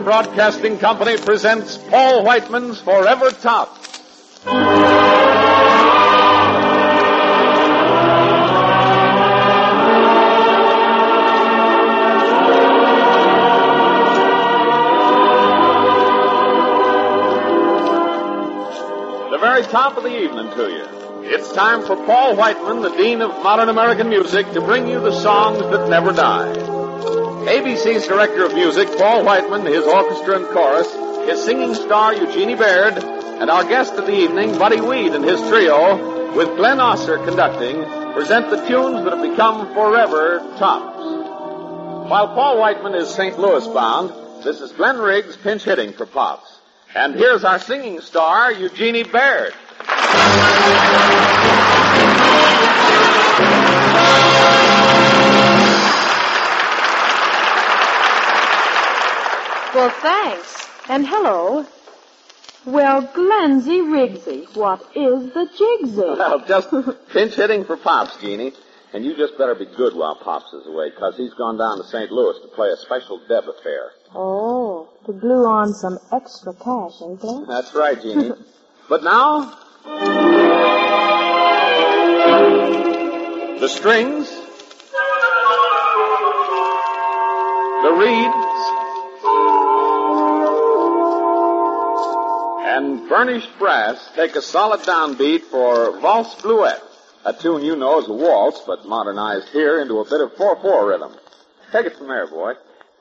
Broadcasting Company presents Paul Whiteman's Forever Top. The very top of the evening to you. It's time for Paul Whiteman, the Dean of Modern American Music, to bring you the songs that never die. ABC's Director of Music, Paul Whiteman, his orchestra and chorus, his singing star, Eugenie Baird, and our guest of the evening, Buddy Weed and his trio, with Glenn Osser conducting, present the tunes that have become forever tops. While Paul Whiteman is St. Louis bound, this is Glenn Riggs pinch hitting for Pops. And here's our singing star, Eugenie Baird. Well, thanks. And hello. Well, Glensy Riggsy, what is the jigsy? Well, just pinch hitting for Pops, Jeannie. And you just better be good while Pops is away, because he's gone down to St. Louis to play a special Deb affair. Oh, to glue on some extra cash, ain't there? That's right, Jeannie. But now, the strings, the reeds, and burnished brass take a solid downbeat for Valse Bluette, a tune you know as a waltz, but modernized here into a bit of 4/4 rhythm. Take it from there, boy.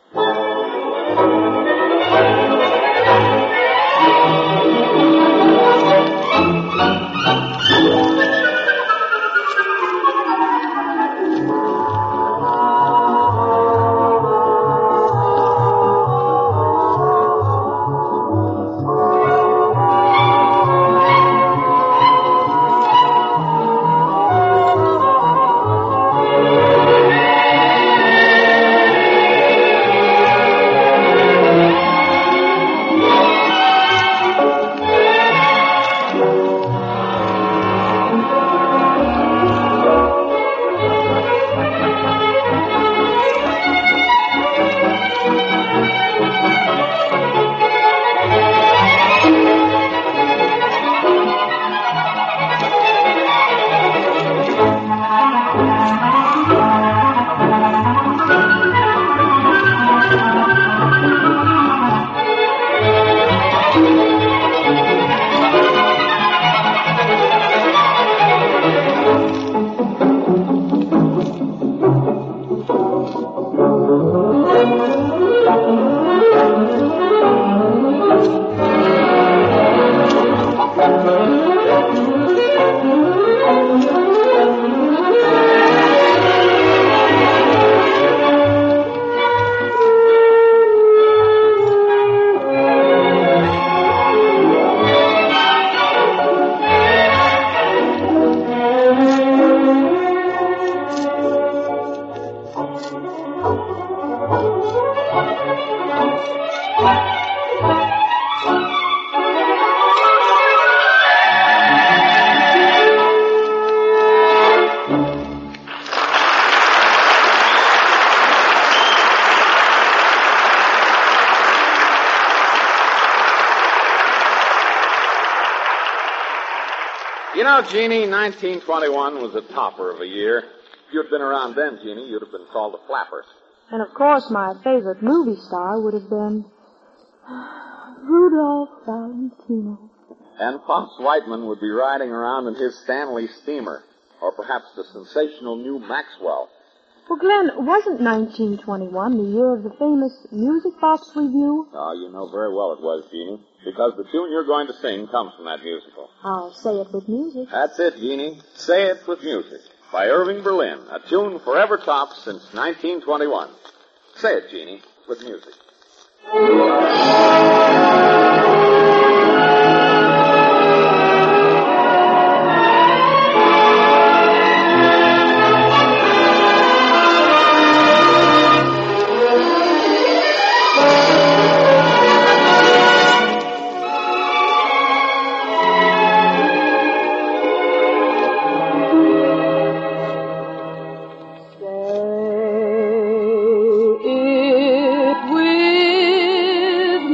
You know, Jeannie, 1921 was a topper of a year. If you'd been around then, Jeannie, you'd have been called a flapper. And of course, my favorite movie star would have been Rudolph Valentino. And Pops Whiteman would be riding around in his Stanley steamer, or perhaps the sensational new Maxwell. Well, Glenn, wasn't 1921 the year of the famous Music Box Review? Oh, you know very well it was, Jeannie, because the tune you're going to sing comes from that musical. I'll say it with music. That's it, Jeannie. Say It With Music, by Irving Berlin, a tune forever top since 1921. Say it, Jeannie, with music. Say it with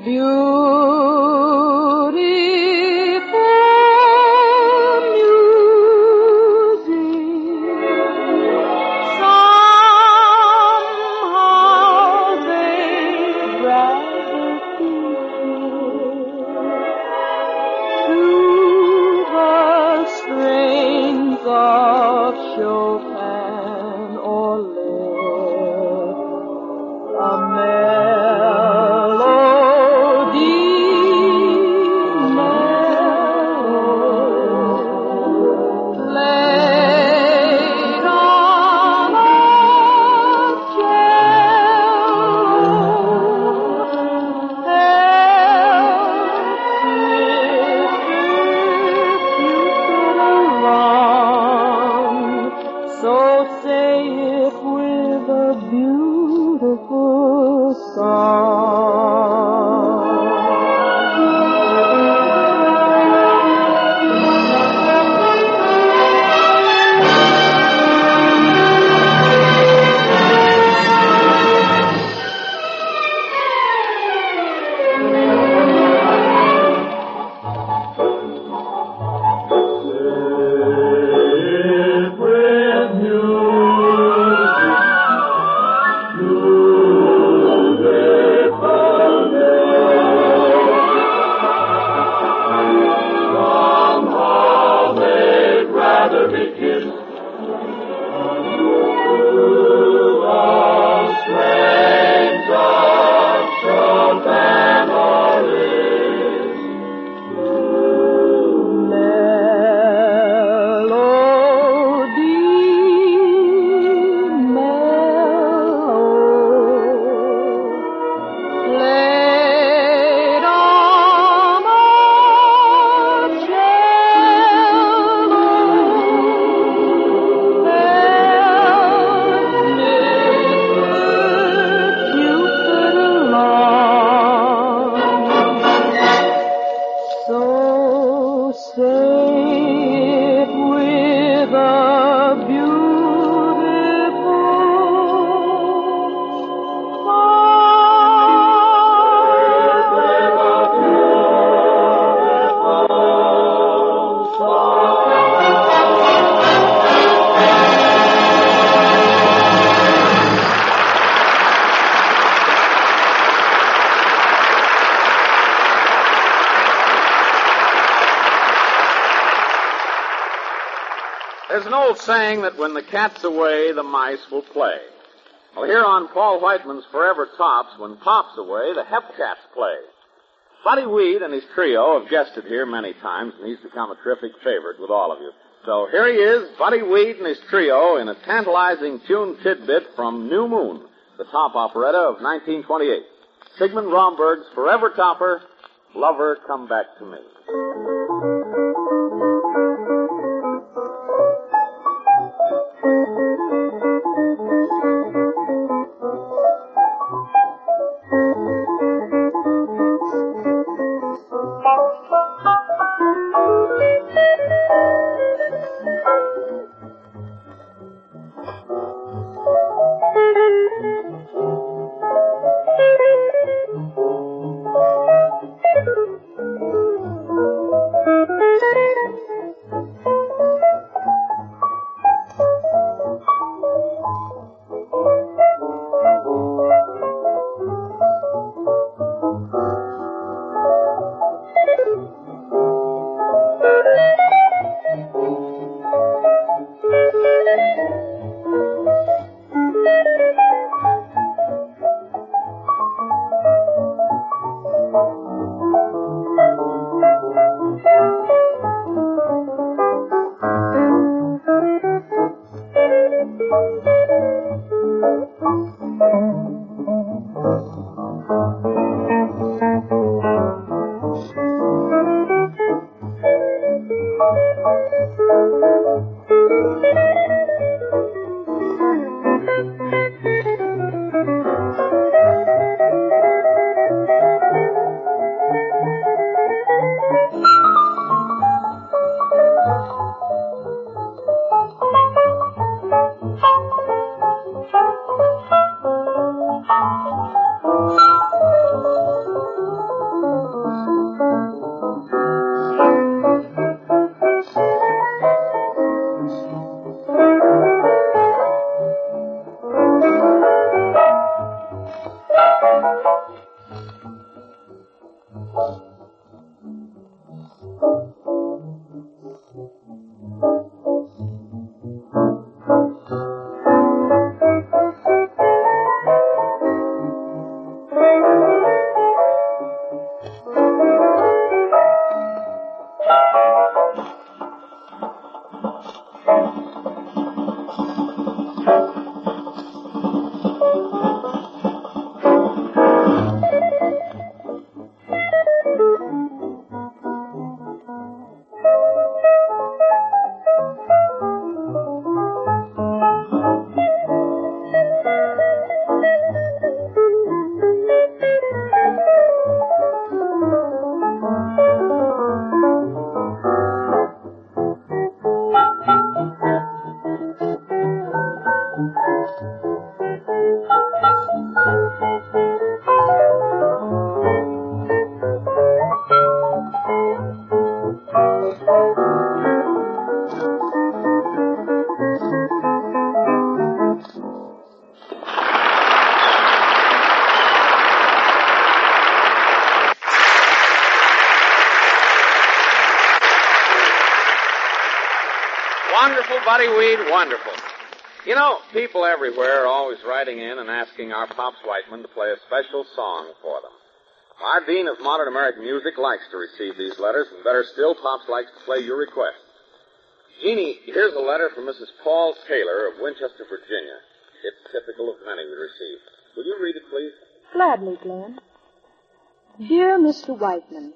There's an old saying that when the cat's away, the mice will play. Well, here on Paul Whiteman's Forever Tops, when Pop's away, the Hepcats play. Buddy Weed and his trio have guested here many times, and he's become a terrific favorite with all of you. So here he is, Buddy Weed and his trio, in a tantalizing tune tidbit from New Moon, the top operetta of 1928. Sigmund Romberg's Forever Topper, Lover Come Back to Me. Wonderful, Buddy Weed, wonderful. You know, people everywhere are always writing in and asking our Pops Whiteman to play a special song for them. Our Dean of Modern American Music likes to receive these letters, and better still, Pops likes to play your request. Jeannie, here's a letter from Mrs. Paul Taylor of Winchester, Virginia. It's typical of many we receive. Will you read it, please? Gladly, Glenn. Dear Mr. Whiteman,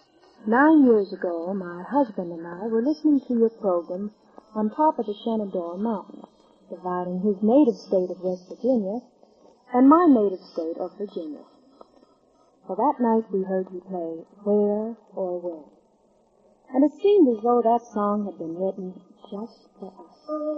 9 years ago, my husband and I were listening to your program on top of the Shenandoah Mountains, dividing his native state of West Virginia and my native state of Virginia. For that night we heard you play Where or When, and it seemed as though that song had been written just for us.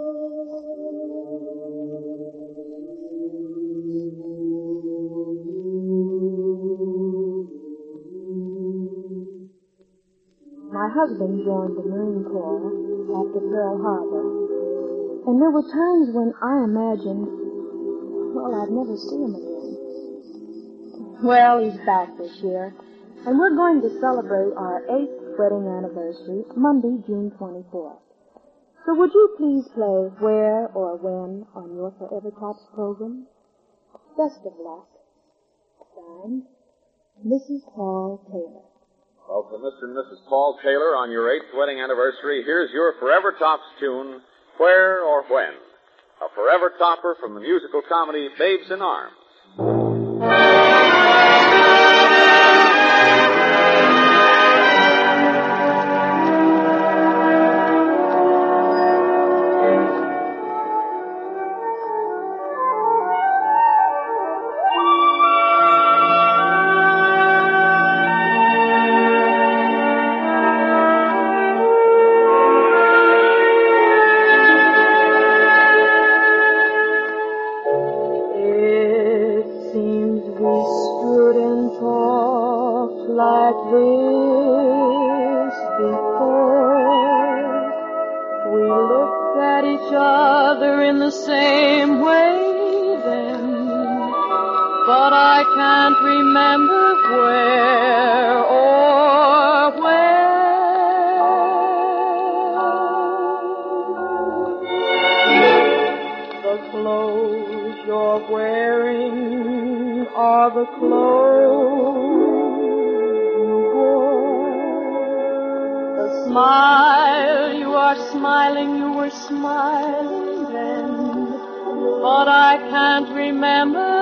My husband joined the Marine Corps after Pearl Harbor, and there were times when I imagined, well, I'd never see him again. Well, he's back this year, and we're going to celebrate our 8th wedding anniversary Monday, June 24th. So would you please play Where or When on your Forever Tops program? Best of luck. Signed, Mrs. Paul Taylor. Well, for Mr. and Mrs. Paul Taylor, on your 8th wedding anniversary, here's your Forever Tops tune, Where or When, a forever topper from the musical comedy Babes in Arms. Like this before, we looked at each other in the same way then, but I can't remember where or when. The clothes you're wearing are the clothes smile, you are smiling, you were smiling then, but I can't remember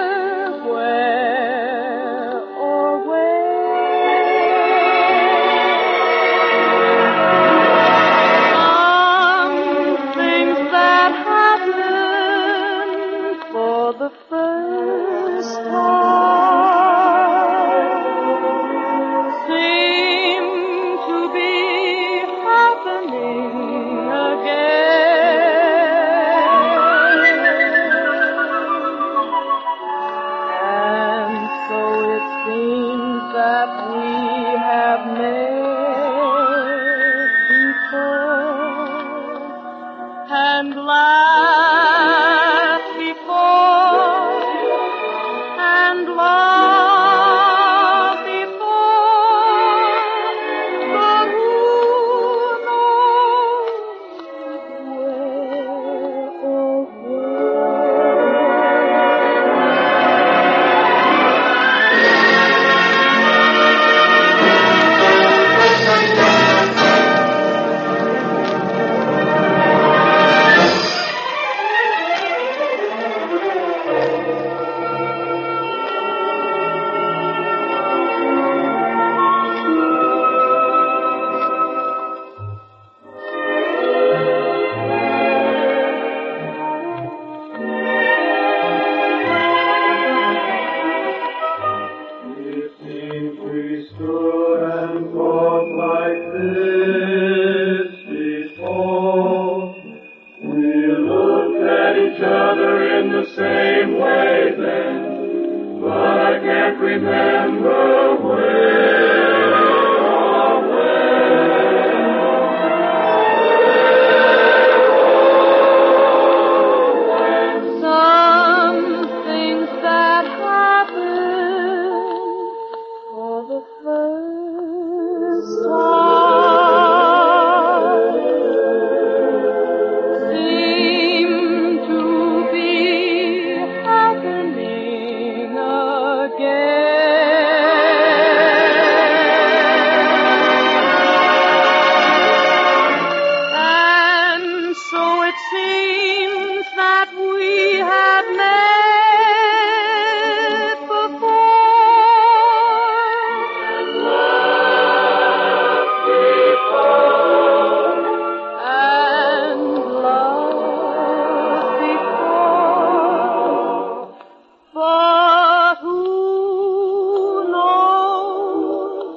where or when. Some things that happened for the first time seem to be that we have met before and laughed before and loved before. We stood and talked like this before. We looked at each other in the same way then, but I can't remember where or when. Some things that happen for the first time seem to be happening again. And so it seems that we have met and loved before. But who knows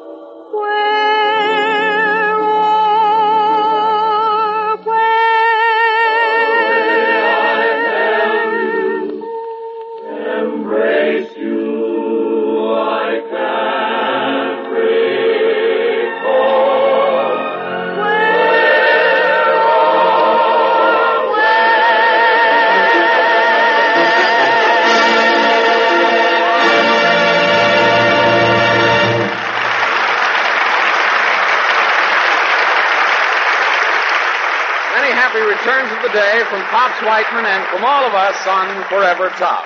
where or when? Embrace you, I can't recall. Many happy returns of the day from Pops Whiteman and from all of us on Forever Tops.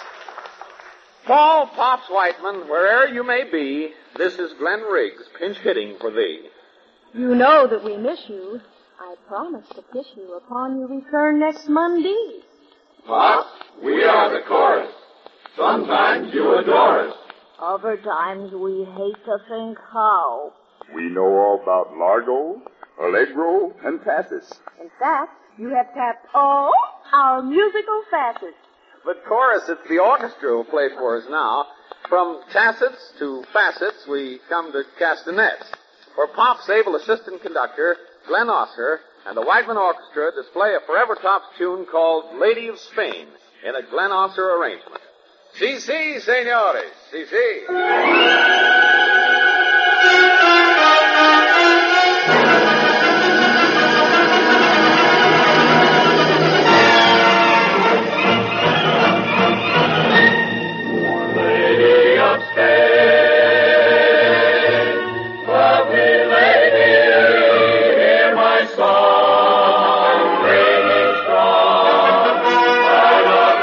Paul Pops Whiteman, wherever you may be, this is Glenn Riggs, pinch hitting for thee. You know that we miss you. I promise to kiss you upon your return next Monday. Pops, we are the chorus. Sometimes you adore us. Other times we hate to think how. We know all about Largo, Allegro, and Tassis. In fact, you have tapped all our musical facets. But chorus, it's the orchestra who play for us now. From tassets to facets, we come to castanets. For Pop's able assistant conductor, Glenn Oscar, and the Whiteman Orchestra display a Forever Tops tune called Lady of Spain in a Glenn Oscar arrangement. Si, si, senores, si, si. Lady of Spain, lovely lady, hear my song, ringing strong. I love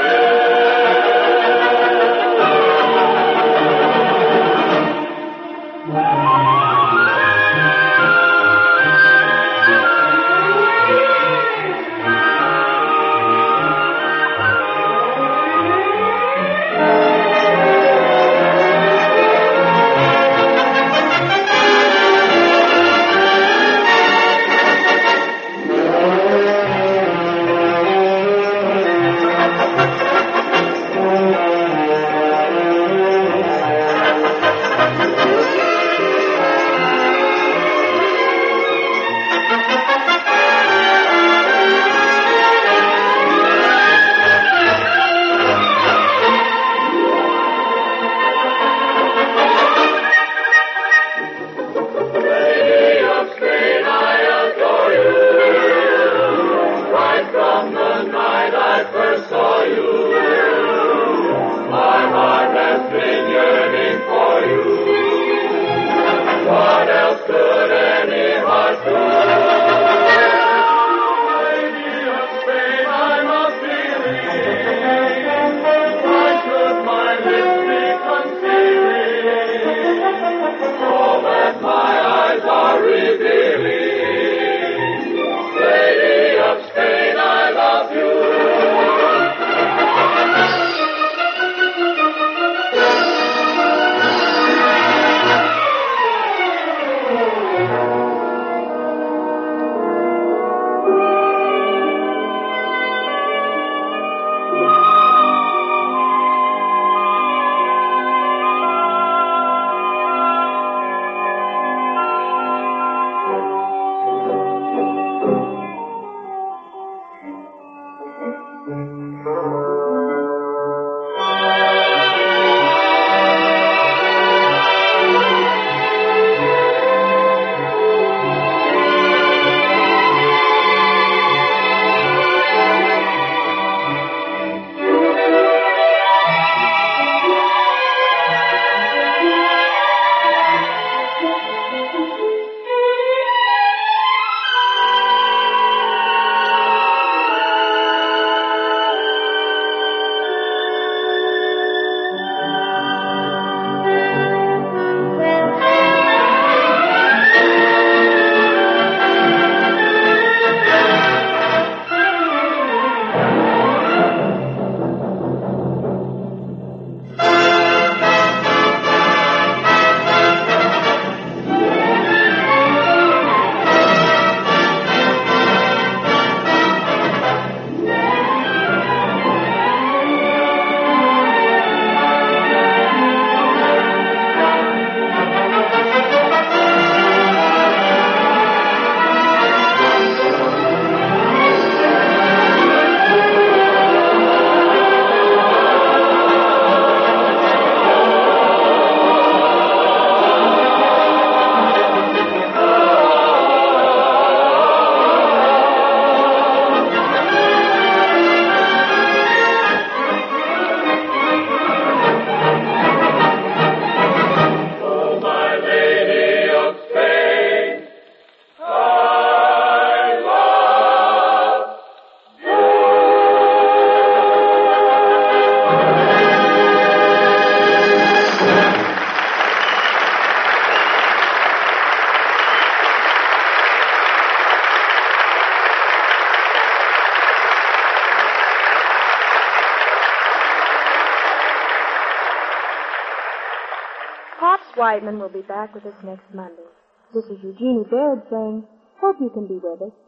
Whiteman will be back with us next Monday. This is Eugenie Baird saying, hope you can be with us.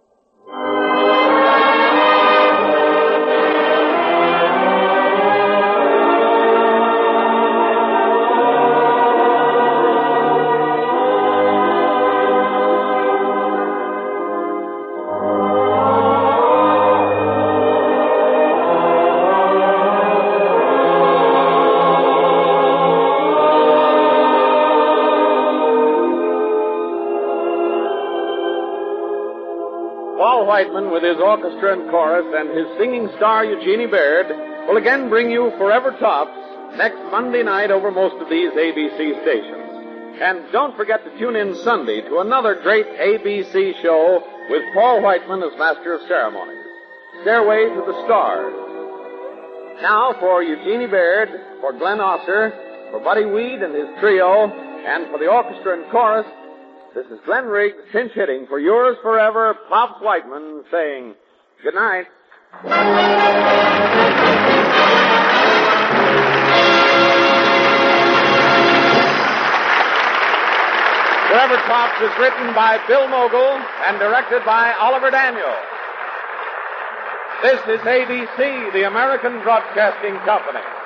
Paul Whiteman, with his orchestra and chorus, and his singing star, Eugenie Baird, will again bring you Forever Tops next Monday night over most of these ABC stations. And don't forget to tune in Sunday to another great ABC show with Paul Whiteman as Master of Ceremonies, Stairway to the Stars. Now, for Eugenie Baird, for Glenn Osser, for Buddy Weed and his trio, and for the orchestra and chorus, this is Glenn Riggs, pinch hitting for yours forever, Pops Whiteman, saying good night. Forever Pops is written by Bill Mogul and directed by Oliver Daniel. This is ABC, the American Broadcasting Company.